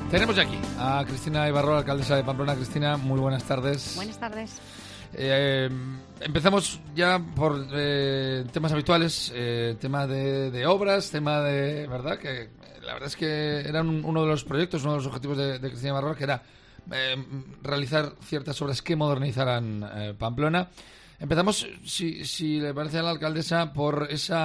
Tenemos ya aquí a Cristina Ibarrola, alcaldesa de Pamplona. Cristina, muy buenas tardes. Buenas tardes. Empezamos ya por temas habituales, tema de obras, tema de... ¿Verdad? Que la verdad es que era uno de los proyectos, uno de los objetivos de Cristina Ibarrola, que era realizar ciertas obras que modernizaran Pamplona. Empezamos, si le parece a la alcaldesa, por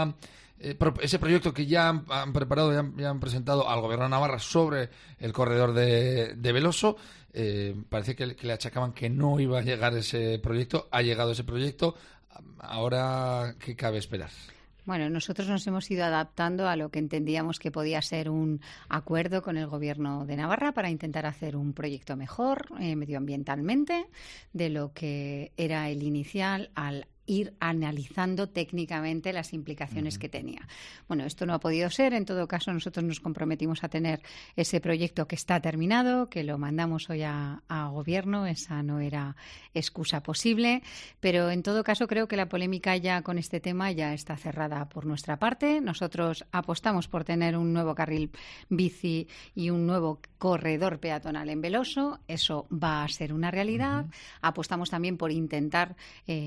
ese proyecto que ya han preparado, ya han presentado al Gobierno de Navarra sobre el corredor de Veloso. Parece que le achacaban que no iba a llegar ese proyecto. Ha llegado ese proyecto. Ahora, ¿qué cabe esperar? Bueno, nosotros nos hemos ido adaptando a lo que entendíamos que podía ser un acuerdo con el Gobierno de Navarra para intentar hacer un proyecto mejor medioambientalmente de lo que era el inicial, al ir analizando técnicamente las implicaciones que tenía. Bueno, esto no ha podido ser. En todo caso, nosotros nos comprometimos a tener ese proyecto que está terminado, que lo mandamos hoy a Gobierno. Esa no era excusa posible. Pero, en todo caso, creo que la polémica ya con este tema ya está cerrada por nuestra parte. Nosotros apostamos por tener un nuevo carril bici y un nuevo corredor peatonal en Veloso. Eso va a ser una realidad. Apostamos también por intentar,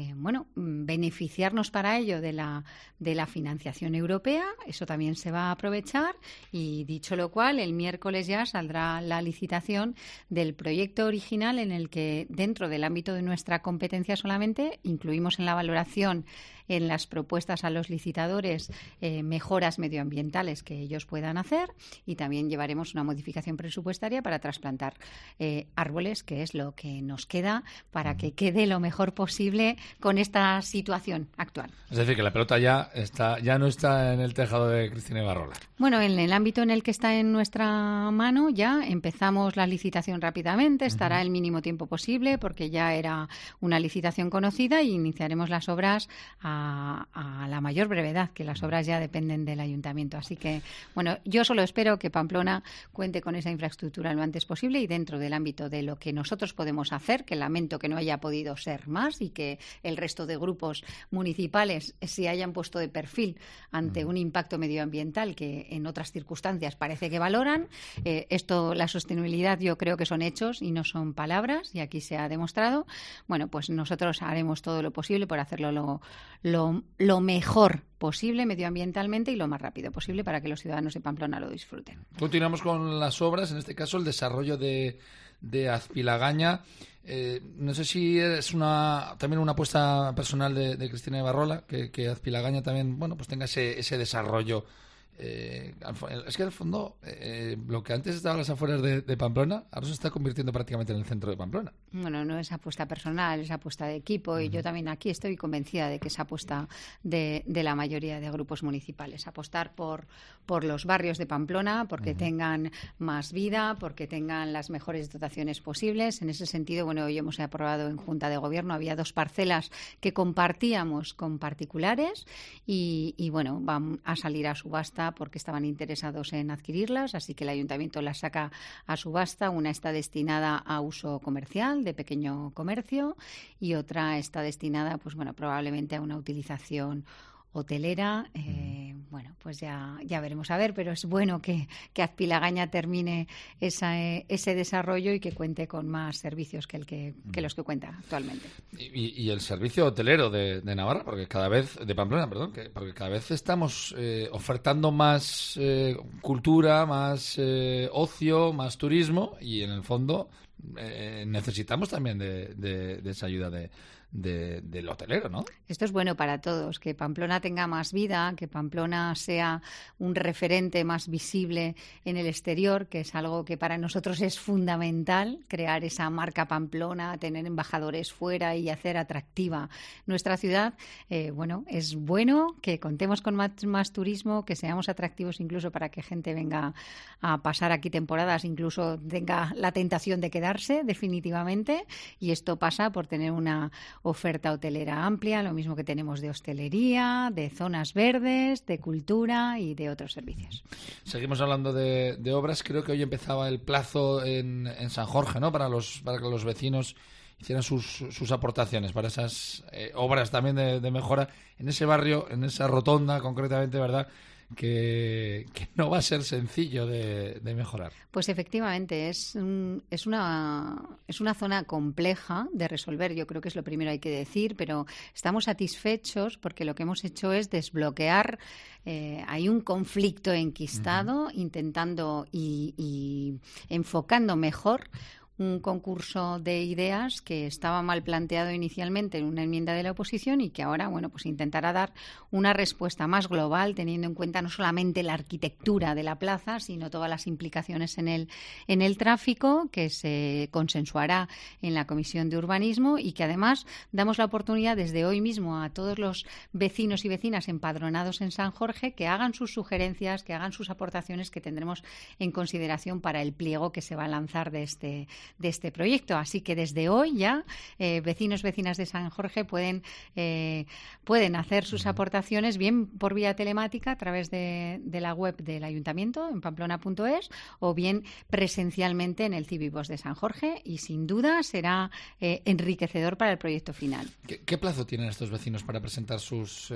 beneficiarnos para ello de la financiación europea. Eso también se va a aprovechar y, dicho lo cual, el miércoles ya saldrá la licitación del proyecto original, en el que, dentro del ámbito de nuestra competencia solamente, incluimos en la valoración, en las propuestas a los licitadores, mejoras medioambientales que ellos puedan hacer, y también llevaremos una modificación presupuestaria para trasplantar árboles, que es lo que nos queda para que quede lo mejor posible con esta situación actual. Es decir, que la pelota ya no está en el tejado de Cristina Ibarrola. Bueno, en el ámbito en el que está en nuestra mano, ya empezamos la licitación rápidamente. Estará el mínimo tiempo posible, porque ya era una licitación conocida, y iniciaremos las obras a la mayor brevedad, que las obras ya dependen del ayuntamiento. Así que, bueno, yo solo espero que Pamplona cuente con esa infraestructura lo antes posible, y dentro del ámbito de lo que nosotros podemos hacer, que lamento que no haya podido ser más, y que el resto de grupos municipales se hayan puesto de perfil ante un impacto medioambiental que en otras circunstancias parece que valoran. La sostenibilidad, yo creo que son hechos y no son palabras, y aquí se ha demostrado. Bueno, pues nosotros haremos todo lo posible por hacerlo lo mejor posible medioambientalmente y lo más rápido posible, para que los ciudadanos de Pamplona lo disfruten. Continuamos con las obras, en este caso el desarrollo de Azpilagaña. No sé si es también una apuesta personal de Cristina Ibarrola, que Azpilagaña también, pues tenga ese desarrollo. Es que, al fondo, lo que antes estaba a las afueras de Pamplona, ahora se está convirtiendo prácticamente en el centro de Pamplona. Bueno, no es apuesta personal, es apuesta de equipo, y yo también aquí estoy convencida de que es apuesta de la mayoría de grupos municipales. Apostar por los barrios de Pamplona, porque tengan más vida, porque tengan las mejores dotaciones posibles. En ese sentido, hoy hemos aprobado en Junta de Gobierno, había 2 parcelas que compartíamos con particulares, y van a salir a subasta porque estaban interesados en adquirirlas, así que el ayuntamiento las saca a subasta. Una está destinada a uso comercial, de pequeño comercio, y otra está destinada, probablemente a una utilización hotelera. Pues ya veremos a ver, pero es bueno que Azpilagaña termine ese desarrollo y que cuente con más servicios que los que cuenta actualmente. Y el servicio hotelero de Navarra, porque cada vez, de Pamplona, perdón, porque cada vez estamos ofertando más cultura, más ocio, más turismo, y en el fondo necesitamos también de esa ayuda del hotelero, ¿no? Esto es bueno para todos, que Pamplona tenga más vida, que Pamplona sea un referente más visible en el exterior, que es algo que para nosotros es fundamental, crear esa marca Pamplona, tener embajadores fuera y hacer atractiva nuestra ciudad. Es bueno que contemos con más turismo, que seamos atractivos incluso para que gente venga a pasar aquí temporadas, incluso tenga la tentación de quedarse definitivamente, y esto pasa por tener una oferta hotelera amplia, lo mismo que tenemos de hostelería, de zonas verdes, de cultura y de otros servicios. Seguimos hablando de obras. Creo que hoy empezaba el plazo en San Jorge, ¿no? Para que los vecinos hicieran sus aportaciones para esas obras también de mejora en ese barrio, en esa rotonda concretamente, ¿verdad? que no va a ser sencillo de mejorar. Pues efectivamente, es una zona compleja de resolver, yo creo que es lo primero que hay que decir, pero estamos satisfechos porque lo que hemos hecho es desbloquear. Hay un conflicto enquistado, intentando y enfocando mejor un concurso de ideas que estaba mal planteado inicialmente en una enmienda de la oposición y que ahora, bueno, pues intentará dar una respuesta más global, teniendo en cuenta no solamente la arquitectura de la plaza, sino todas las implicaciones en el tráfico, que se consensuará en la Comisión de Urbanismo y que además damos la oportunidad desde hoy mismo a todos los vecinos y vecinas empadronados en San Jorge que hagan sus sugerencias, que hagan sus aportaciones que tendremos en consideración para el pliego que se va a lanzar de este proyecto. Así que desde hoy ya vecinos, vecinas de San Jorge pueden hacer sus aportaciones bien por vía telemática a través de la web del Ayuntamiento en pamplona.es o bien presencialmente en el Cibibos de San Jorge y sin duda será enriquecedor para el proyecto final. ¿Qué plazo tienen estos vecinos para presentar sus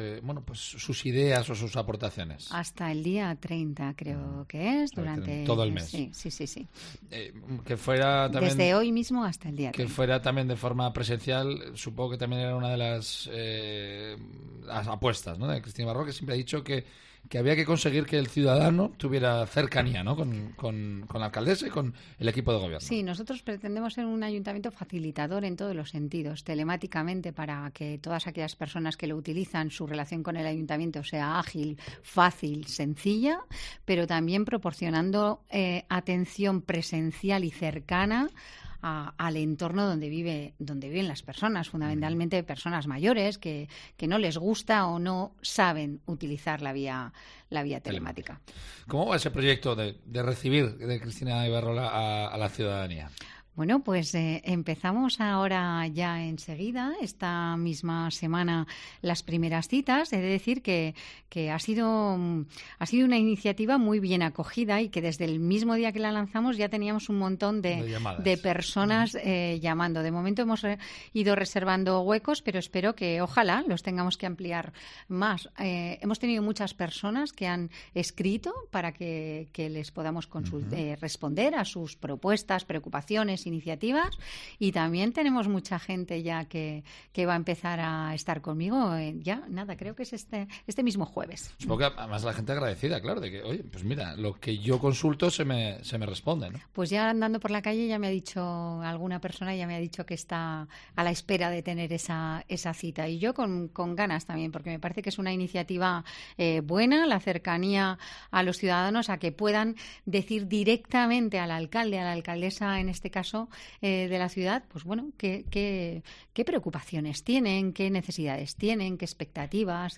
ideas o sus aportaciones? Hasta el día 30 creo que es, durante todo el mes. Sí. Que fuera también desde hoy mismo hasta el día 30. Que fuera también de forma presencial, supongo que también era una de las apuestas, ¿no?, de Cristina Barroso, que siempre ha dicho que había que conseguir que el ciudadano tuviera cercanía, ¿no?, con la alcaldesa y con el equipo de gobierno. Sí, nosotros pretendemos ser un ayuntamiento facilitador en todos los sentidos, telemáticamente, para que todas aquellas personas que lo utilizan, su relación con el ayuntamiento sea ágil, fácil, sencilla, pero también proporcionando atención presencial y cercana al entorno donde viven las personas, fundamentalmente personas mayores que no les gusta o no saben utilizar la vía telemática. ¿Cómo va ese proyecto de recibir de Cristina Ibarrola a la ciudadanía? Bueno, pues empezamos ahora ya enseguida, esta misma semana, las primeras citas. He de decir que ha sido una iniciativa muy bien acogida y que desde el mismo día que la lanzamos ya teníamos un montón de personas llamando. De momento hemos ido reservando huecos, pero espero que ojalá los tengamos que ampliar más. Hemos tenido muchas personas que han escrito para que les podamos responder a sus propuestas, preocupaciones, iniciativas, y también tenemos mucha gente ya que va a empezar a estar conmigo creo que es este mismo jueves. Supongo que además la gente agradecida, claro, de que, oye, pues mira, lo que yo consulto se me responde, ¿no? Pues ya andando por la calle alguna persona ya me ha dicho que está a la espera de tener esa cita, y yo con ganas también, porque me parece que es una iniciativa buena, la cercanía a los ciudadanos, a que puedan decir directamente al alcalde, a la alcaldesa en este caso, de la ciudad, pues bueno, qué preocupaciones tienen, qué necesidades tienen, qué expectativas.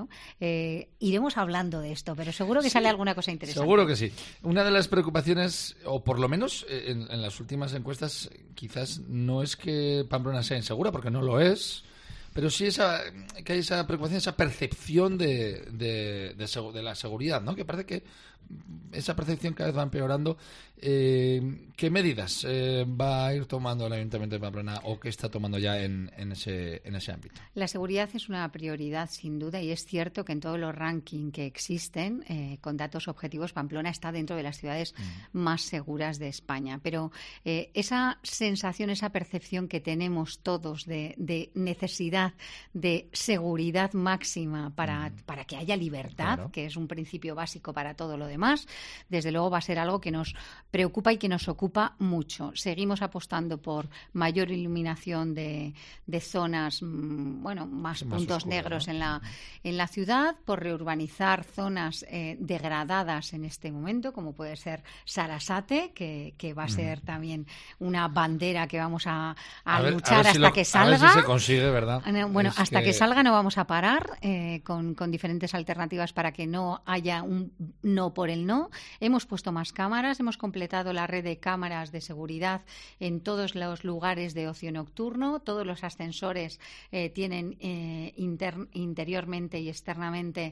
Iremos hablando de esto, pero seguro que sale alguna cosa interesante. Seguro que sí. Una de las preocupaciones, o por lo menos en las últimas encuestas, quizás no es que Pamplona sea insegura, porque no lo es, pero sí que hay esa preocupación, esa percepción de la seguridad, ¿no? Que parece que esa percepción cada vez va empeorando. ¿Qué medidas va a ir tomando el Ayuntamiento de Pamplona o qué está tomando ya en ese ámbito? La seguridad es una prioridad, sin duda, y es cierto que en todos los rankings que existen, con datos objetivos, Pamplona está dentro de las ciudades más seguras de España. Pero esa sensación, esa percepción que tenemos todos de necesidad de seguridad máxima para que haya libertad, claro, que es un principio básico para todo lo demás, desde luego va a ser algo que nos preocupa y que nos ocupa mucho. Seguimos apostando por mayor iluminación de zonas, más puntos oscuro, negros, ¿no?, en la ciudad, por reurbanizar zonas degradadas en este momento, como puede ser Sarasate, que va a ser también una bandera que vamos a luchar hasta que salga. A ver si se consigue, ¿verdad? Bueno, hasta que salga no vamos a parar con diferentes alternativas para que no haya un no por el no. Hemos puesto más cámaras, hemos completado la red de cámaras de seguridad en todos los lugares de ocio nocturno. Todos los ascensores tienen interiormente y externamente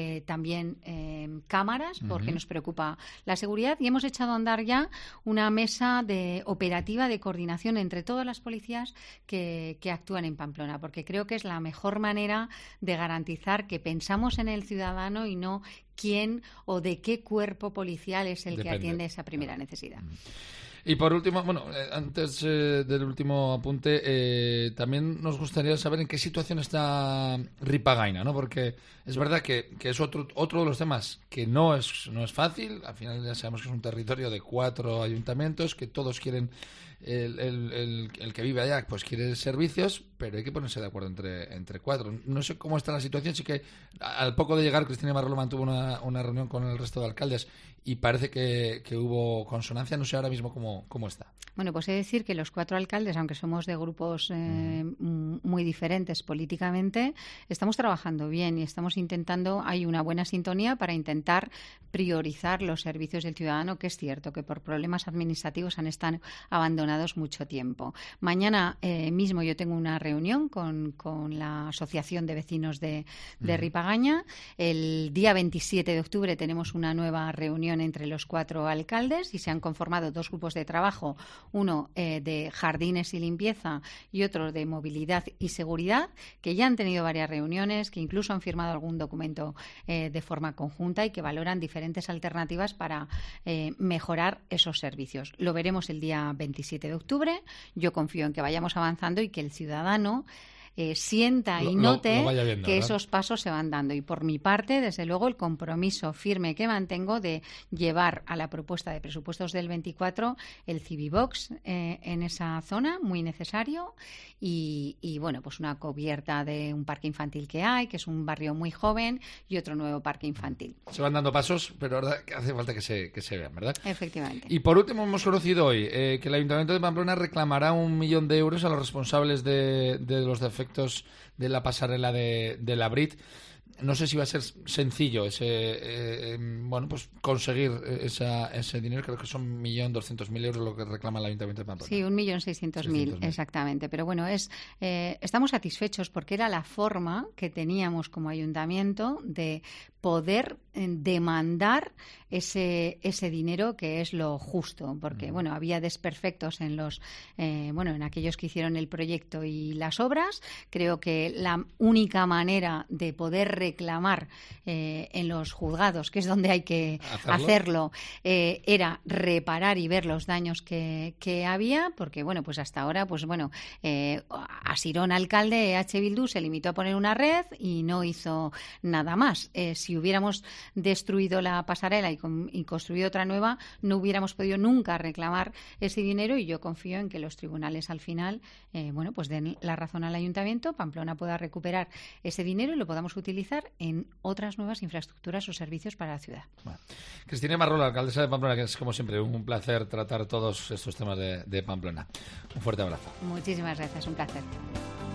también cámaras, porque nos preocupa la seguridad, y hemos echado a andar ya una mesa operativa de coordinación entre todas las policías que actúan en Pamplona, porque creo que es la mejor manera de garantizar que pensamos en el ciudadano y no quién o de qué cuerpo policial es el Depende. que atiende esa primera necesidad. Y por último, bueno, antes del último apunte, también nos gustaría saber en qué situación está Ripagaina, ¿no? Porque es verdad que es otro de los temas que no es fácil. Al final ya sabemos que es un territorio de 4 ayuntamientos, que todos quieren, el que vive allá pues quiere servicios, pero hay que ponerse de acuerdo entre 4. No sé cómo está la situación. Sí que al poco de llegar Cristina Barrola mantuvo una reunión con el resto de alcaldes y parece que hubo consonancia. No sé ahora mismo cómo está. Bueno, pues he de decir que los 4 alcaldes, aunque somos de grupos muy diferentes políticamente, estamos trabajando bien y estamos intentando, hay una buena sintonía para intentar priorizar los servicios del ciudadano, que es cierto que por problemas administrativos han estado abandonados mucho tiempo. Mañana mismo yo tengo una reunión con la Asociación de Vecinos de Ripagaina. El día 27 de octubre tenemos una nueva reunión entre los 4 alcaldes y se han conformado 2 grupos de trabajo, uno de jardines y limpieza y otro de movilidad y seguridad, que ya han tenido varias reuniones, que incluso han firmado algún documento de forma conjunta y que valoran diferentes alternativas para mejorar esos servicios. Lo veremos el día 27 de octubre. Yo confío en que vayamos avanzando y que el ciudadano sienta y note lo viendo, que ¿verdad? Esos pasos se van dando. Y por mi parte, desde luego, el compromiso firme que mantengo de llevar a la propuesta de presupuestos del 24 el Civibox en esa zona, muy necesario, y bueno, pues una cubierta de un parque infantil que hay, que es un barrio muy joven, y otro nuevo parque infantil. Se van dando pasos, pero la verdad que hace falta que se vean, ¿verdad? Efectivamente. Y por último hemos conocido hoy que el Ayuntamiento de Pamplona reclamará 1 millón de euros a los responsables de los defectos de la pasarela de la Brit. No sé si va a ser sencillo pues conseguir ese dinero. Creo que son 1.200.000 euros lo que reclama el Ayuntamiento de Pamplona. Sí, 1.600.000, exactamente. Pero bueno, estamos satisfechos porque era la forma que teníamos como ayuntamiento de poder demandar ese dinero, que es lo justo, porque bueno, había desperfectos en en aquellos que hicieron el proyecto y las obras. Creo que la única manera de poder reclamar en los juzgados, que es donde hay que hacerlo, era reparar y ver los daños que había, porque bueno, pues hasta ahora, Asirón, alcalde, EH Bildu, se limitó a poner una red y no hizo nada más. Si hubiéramos destruido la pasarela y construido otra nueva, no hubiéramos podido nunca reclamar ese dinero, y yo confío en que los tribunales al final den la razón al ayuntamiento, Pamplona pueda recuperar ese dinero y lo podamos utilizar en otras nuevas infraestructuras o servicios para la ciudad. Bueno. Cristina Barrola, alcaldesa de Pamplona, que es como siempre un placer tratar todos estos temas de Pamplona. Un fuerte abrazo. Muchísimas gracias, un placer.